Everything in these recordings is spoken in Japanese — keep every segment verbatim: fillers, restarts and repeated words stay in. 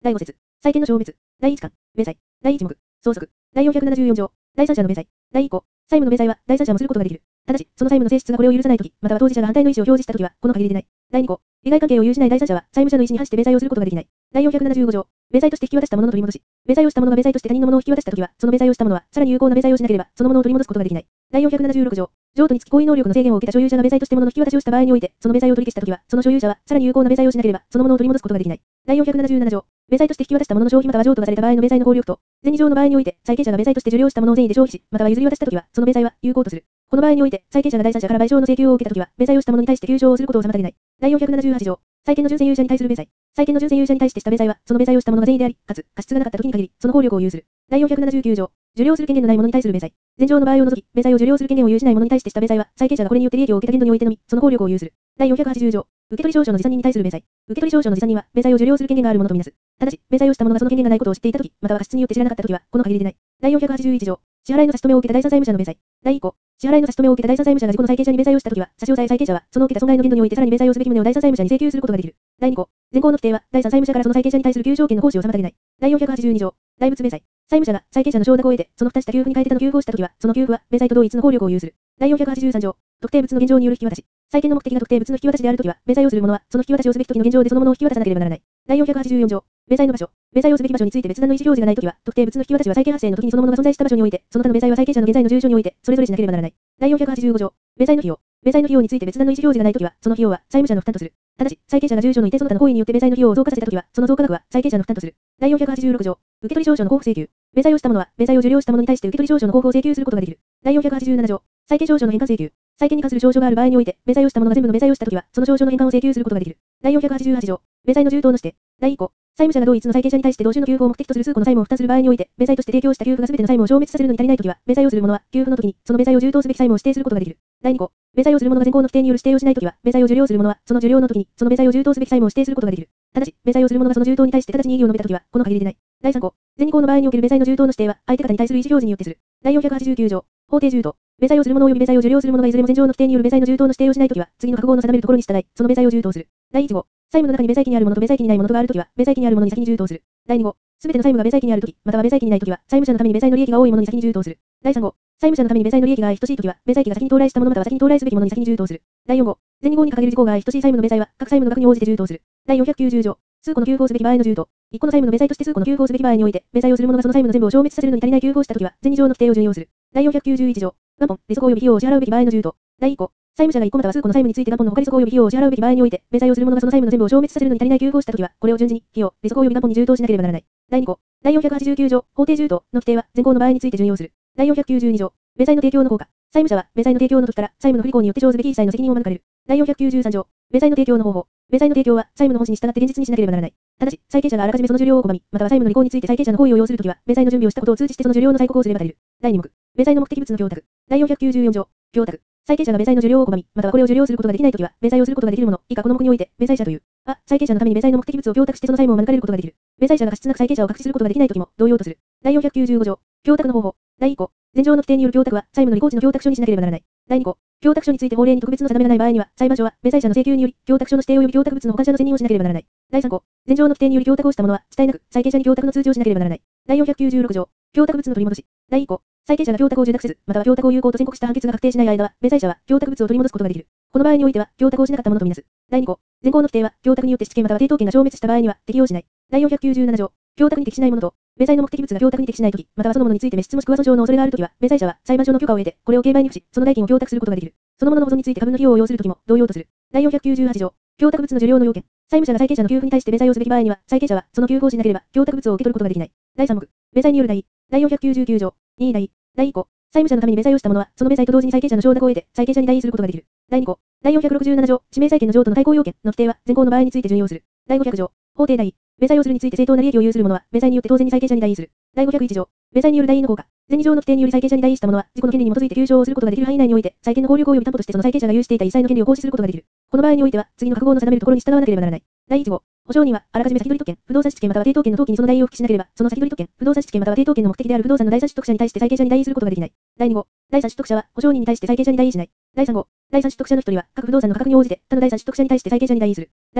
だいご節。債権の消滅。だいいち巻。明細。だいいち目。相続。だいよんひゃくななじゅうよん条。第三者の明細。だいい項。債務の明細は第三者もすることができる。ただし、その債務の性質がこれを許さないとき、または当事者が反対の意思を表示したときは、この限りでない。だいに項。利害関係を有しない第三者は、債務者の意思に反して明細をすることができない。だいよんひゃくななじゅうご条。明細として引き渡したものの取り戻し。明細をした者が明細として他人のものを引き渡したときは、その明細をした者は、さらに有効な明細をしなければ、そのものを取り戻すことができない。だいよんひゃくななじゅうろく条。譲渡につき行為能力の制限を受けた所有者が明細として物の引き渡しをした場合において、その明細を取り消したときは、その所有者は、さらに有効な明細をしなければ、そのものを取り戻すことができない。だいよんひゃくななじゅうなな条。明細として引き渡したものの消費または譲渡がされた場合の明細の効力と、前二条の場合において、債権者が明細として受領したものを善意で消費し、または譲り渡したときは、その明細は有効とする。この場合において、債権者が第三者から賠償の請求を受けたときは、明細をしたものに対して求償をすることを妨げない。だいよんひゃくななじゅうはち条。債権の従前有者に対する明細。債権の従前有者に対してした明細は、その明細をしたものが善意であり、かつ、過失がなかったときに限り、その効力を有する。だいよんひゃくななじゅうきゅう条。受領する権限のない者に対する明細。前条の場合を除き、明細を受領する権限を有しない者に対してした明細は、債権者がこれによって利益を受けた限度においてのみ、その効力を有する。だいよんひゃくはちじゅう条。受取証書の持参人に対する明細。受取証書の持参人は、明細を受領する権限があるものとみなす。ただし、明細をした者がその権限がないことを知っていたとき、または過失によって知らなかったときは、この限りでない。だいよんひゃくはちじゅういち条。支払いの差し止めを受けた第三債務者の明細。だいい項。支払いの差し止めを受けた第三債務者が自己の債権者に明細をしたときは、差し押さえ債権者は、その受けた損害の限度においてさらに明細をすべき旨を第三債務者に請求することができる。だいに項。前項の規定は、第三債務者からその債権者に対する給付条件の行使を妨げない。だいよんひゃくはちじゅうに条。代物明細。債務者が債権者の承諾を得て、その付加した給付に変えて他の給付をしたときは、その給付は、明細と同一の効力を有する。だいよんひゃくはちじゅうさん条。特定物の現状による引き渡し。債権の目的が特定物の引き渡しであるときは、明細をする者は、その引き渡しをすべきときの現状でそのものを引き渡さなければならない。だいよんひゃくはちじゅうよん条。明細の場所。明細をすべき場所について別段の意思表示がないときは、特定物の引き渡しは債権発生のときにそのものが存在した場所において、その他の明細は債権者の現在の住所において、それぞれしなければならない。だいよんひゃくはちじゅうご条。明細の費用。明細の費用について別段の意思表示がないときは、その費用は債務者の負担とする。ただし、債権者が住所の移転その他の行為によって明細の費用を増加させたときは、その増加額は債権者の負担とする。だいよんひゃくはちじゅうろく条。受取証書の交付請求。明細をした者は、明細を受領した者に対して受取証書の交付を請求することができる。だいよんひゃくはちじゅうなな条。債権証書の返還請求。債権に関する証書がある場合において、明細をした者が全部の明細をしたときは、その証書の返還を請求することができる。だいよんひゃくはちじゅうはち条。明細の充当の指定。だいい項。債務者が同一の債権者に対して同種の給付を目的とする数個の債務を負担する場合において、明細として提供した給付が全ての債務を消滅させるのに足りないときは、明細をする者は、給付のときに、その明細を充当すべき債務を指定することができる。だいに項。明細をする者が前項の規定による指定をしないときは、明細を受領する者は、その受領のときに、その明細を充当すべき債務を指定することができる。ただし、明細をする者がその充当に対して直ちに異議を述べたときは、この限りでない。だいさん項。前に項の場合における明細の充当の指定は、相手方に対する意思表示によってする。だいよんひゃくはちじゅうきゅう条。法定充当。明細をする者及び明細を受領する者がいずれも前条の規定による明細の充当の指定をしないときは、次の各号の定めるところに従い、その明細を充当する。だいいち号。債務の中に明細期にあるものと明細期にないものとがあるときは、明細期にあるものに先に充当する。だいに号。すべての債務が明細期にあるとき、または明細期にないときは、債務者のために明細の利益が多いものに先に充当する。だいさん号。債務者のために明細の利益が相等しいときは、明細期が先に到来したものまたは先に到来すべきものに先に充当する。だいよん号。前に号に掲げる事項が相等しい債務の明細は、各債務の額に応じて充当する。だいよんひゃくきゅうじゅう条。数個の給付をすべき場合の充当。一個の債務の明細として数個の給付をすべき場合において、明細をする者がその債務の全部を消滅させるのに足りない給付をしたときは、前二条の規定を準用する。だいよんひゃくきゅうじゅういち条。元本、利息及び費用を支払うべき場合の充当。だいい項。債務者が一個または数個の債務について元本の他利息及び費用を支払うべき場合において、明細をする者がその債務の全部を消滅させるのに足りない給付をしたときは、これを順次に、費用、利息及び元本に充当しなければならない。だいに項。だいよんひゃくはちじゅうきゅう条。法定充当の規定は、前項の場合について準用する。だいよんひゃくきゅうじゅうに条。明細の提供の効果。債務者は、明細の提供の時から、債務の不履行によって生ずべき一切の責任を免れる。だいよんひゃくきゅうじゅうさん条。明細の提供の方法。明細の提供は、債務の本旨に従って現実にしなければならない。ただし、債権者があらかじめその受領を拒み、または債務の履行について債権者の行為を要するときは、明細の準備をしたことを通じてその受領の催告をすれば足りる。だいに目。明細の目的物の供託。だいよんひゃくきゅうじゅうよん条。供託。債権者が明細の受領を拒み、またはこれを受領することができないときは、明細をすることができるもの、以下この目において、明細者という。あ、債権者のために明細の目的物を供託してその債務を免れることができる。明細者が過失なく債権者を隠しすることができないときも、同様とする。だいよんひゃくきゅうじゅうご条。供託の方法。だいい項。前条の規定による供託は、債務の履行地の供託書にしなければならない。だいに項。供託書について法令に特別の定めがない場合には、裁判所は、明細者の請求により、供託書の指定及び供託物の保管者の選任をしなければならない。だいさん項。前条の規定により供託をした者は、遅滞なく、債権者に供託の通知をしなければならない。だいよんひゃくきゅうじゅうろく条。供託物の取り戻し。だいい項。債権者が供託を受諾せず、または供託を有効と宣告した判決が確定しない間は、明細者は、供託物を取り戻すことができる。この場合においては、供託をしなかったものとみなす。だいに項。前項の規定は、供託によって質権または抵当権が消滅した場合には、適用しない。だいよんひゃくきゅうじゅうなな条。供託に適しないものと、明細の目的物が供託に適しないとき、またはそのものについて滅失もしくは損傷の恐れがあるときは、明細者は裁判所の許可を得て、これを競売に付し、その代金を供託することができる。そのものの保存について株の費用を要するときも、同様とする。だいよんひゃくきゅうじゅうはち条。供託物の受領の要件。債務者が債権者の給付に対して明細をすべき場合には、債権者は、その給付をしなければ、供託物を受け取ることができない。だいさん目。明細による代。だいよんひゃくきゅうじゅうきゅう条。任意代。だいい項。債務者のために明細をした者は、その明細と同時に債権者の承諾を得て、債権者に代位することができる。だいに項。だいよんひゃくろくじゅうなな条。指名債権の譲渡の対抗要件の規定は、前項の場合について準用する。だいごひゃく条。法定代位。明細をするについて正当な利益を有する者は、明細によって当然に債権者に代位する。だいごひゃくいち条。明細による代位の効果。前二条の規定により債権者に代位した者は、自己の権利に基づいて求償をすることができる範囲内において、債権の効力及び担保としてその債権者が有していた一切の権利を行使することができる。この場合においては、次の各号の定めるところに従わなければならない。だいいち号。保証人は、あらかじめ先取り特権、不動産質権または抵当権の登記にその代位を付記しなければ、その先取り特権、不動産質権または抵当権の目的である不動産の第三取得者に対して債権者に代位することができない。だいに号。第三取得者は、保証人に対して債権者に代位しない。だいさん号。第三取得者の一人は、各不動産の価格に応じて、他の第三取得者に対して債権者に代位する。だいよん号。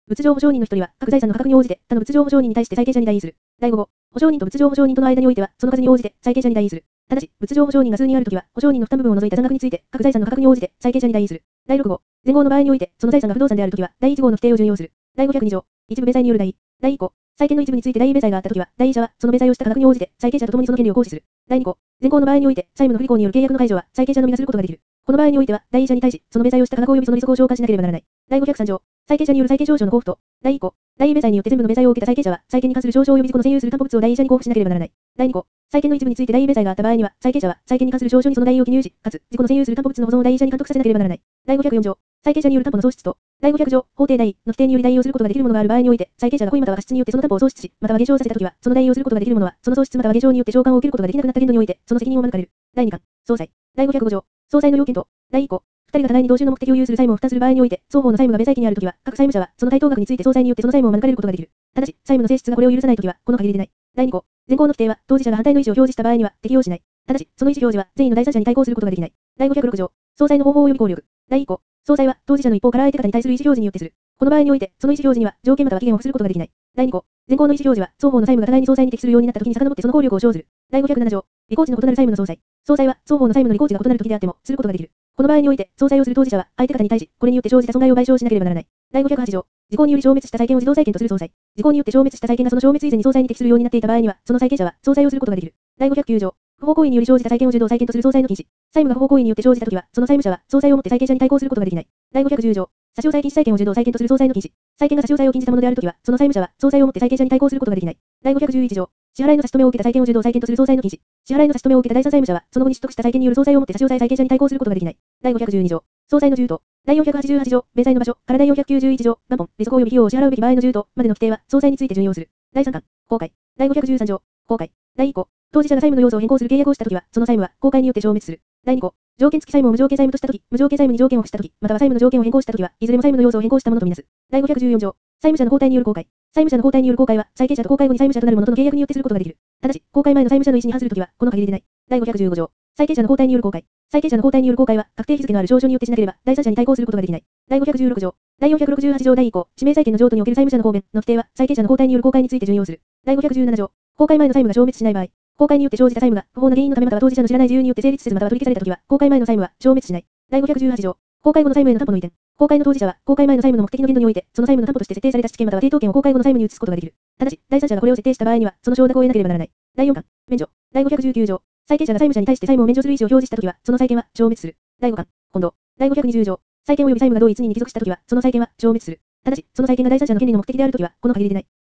物情保証人の一人は、各財産の価格に応じて、他の物情保証人に対して債権者に代位する。だいご号、保証人と物情保証人との間においては、その数に応じて債権者に代位する。ただし、物情保証人が数人あるときは、保証人の負担部分を除いた残額について、各財産の価格に応じて債権者に代位する。だいろく号、前号の場合において、その財産が不動産であるときは、だいいち号の規定を準用する。だいごひゃくに条、一部米債による代位。だいい項、債権の一部について代位米債があったときは、代位者は、その米債をした価格に応じて、債権者とともにその権利を行使する。だいに項、前項の場合において、債務の不履行による契約の解除は、債権者のみがすることができる。この場合においては、代位者に対し、その米債をした価格及びその利息を消化しなければならない。だいごひゃくさん条、債権者による債権証書の交付と、だいい項、代位米債によって全部の米債を受けた債権者は、債権に関する証書及び事故の占有する担保物を代位者に交付しなければならない。だいに項、債権の一部について代位米債があった場合には、債権者は、債権に関する証書にその代位を記入し、かつ、事故の占有する担保物の保存を代位者に監督させなければならない。だいごひゃくよん条、債権者による担保の喪失と、だいごひゃく条、法定代位の規定により代位をすることができるものがある場合において、債権者が故意または過失によってその担保を喪失し、または減少させたときは、その代位をすることができるものは、その喪失または減少によって償還を受けることができなくなった限度において、その責任を免れる。だいに巻、総裁。だいごひゃくご条、総裁の要件と、だいい項、二人が互いに同種の目的を有する債務を負担する場合において、双方の債務が米債期にあるときは、各債務者は、その対等額について総裁によってその債務を免れることができる。ただし、債務の性質がこれを許さないときは、この限りでない。だいに項、前項の規定は、当事者が反対の意思を表示した場合には、適用しない。ただし、その意思表示は、善意の第三者に対抗することができない。だいごひゃくろく条、総裁の方法及び効力。だいい項、総裁は、当事者の一方から相手方に対する意思表示によってする。この場合において、その意思表示には、条件または期限を付することができない。だいに項、前項の意思表示は、双方の債務が互いに総裁に適するようになったときに遡ってその効力を生ずる。だいごひゃくなな条、履行地の異なる債務の総裁。総裁は、双方の債務の履行地が異なるときであっても、することができる。この場合において、総裁をする当事者は、相手方に対し、これによって生じた損害を賠償しなければならない。だいごひゃくはち条、時効により消滅した債権を自動債権とする総裁。時効によって消滅した債権がその消滅以前に総裁に適するようになっていた場合には、その債権者は、総裁をすることができる。だいごひゃくきゅう条、不法行為により生じた債権を受動債権とする総裁の禁止。債務が不法行為によって生じたときは、その債務者は、総裁をもって債権者に対抗することができない。だいごひゃくじゅう条、差し押さえ禁止債権を受動債権とする総裁の禁止。債権が差し押さえを禁じたものであるときは、その債務者は、総裁をもって債権者に対抗することができない。だいごひゃくじゅういち条、支払いの差し止めを受けた債権を受動債権とする総裁の禁止。支払いの差し止めを受けた第三債務者は、その後に取得した債権による総裁をもって差し押さえ債権者に対抗することができない。だいごひゃくじゅうに条、総裁の充当。だいよんひゃくはちじゅうはち条、米債の場所からだいよんひゃくきゅうじゅういち条、元本、利息及び費用を支払うべき場合の充当までの規定は、総裁について準用する。だいさん巻、公開。だいごひゃくじゅうさん条、公開。だいい項、当事者が債務の要素を変更する契約をしたときは、その債務は公開によって消滅する。だいに項、条件付き債務を無条件債務としたとき、無条件債務に条件を付したとき、または債務の条件を変更したときは、いずれも債務の要素を変更したものとみなす。だいごひゃくじゅうよん条、債務者の交代による公開。債務者の交代による公開は、債権者と公開後に債務者となる者との契約によってすることができる。ただし、公開前の債務者の意思に反するときは、この限りでない。だいごひゃくじゅうご条、債権者の交代による公開。債権者の交代による公開は、確定日付のある証書によってしなければ、第三者に対抗することができない。だいごひゃくじゅうろく条、だいよんひゃくろくじゅうはち条第い項、指名債権の譲渡における債務者の方便の規定は、債権者の交代による公開について準用する。だいごひゃくじゅうなな条、公開前の債務が消滅しない場合、公開によって生じた債務が不法な原因のためまたは当事者の知らない事由によって成立せずまたは取り消されたときは、公開前の債務は消滅しない。だいごひゃくじゅうはち条、公開後の債務への担保の移転。公開の当事者は、公開前の債務の目的の限度において、その債務の担保として設定された質権または抵当権を公開後の債務に移すことができる。ただし、第三者がこれを設定した場合には、その承諾を得なければならない。だいよん巻、免除。だいごひゃくじゅうきゅう条、債権者が債務者に対して債務を免除する意思を表示したときは、その債権は消滅する。だいご巻、今度。だいごひゃくにじゅう条、債権及び債務が同一に帰属したときは、その債権は消滅する。ただし、その債権が第三者の権利の目的であるときは、この限りでない。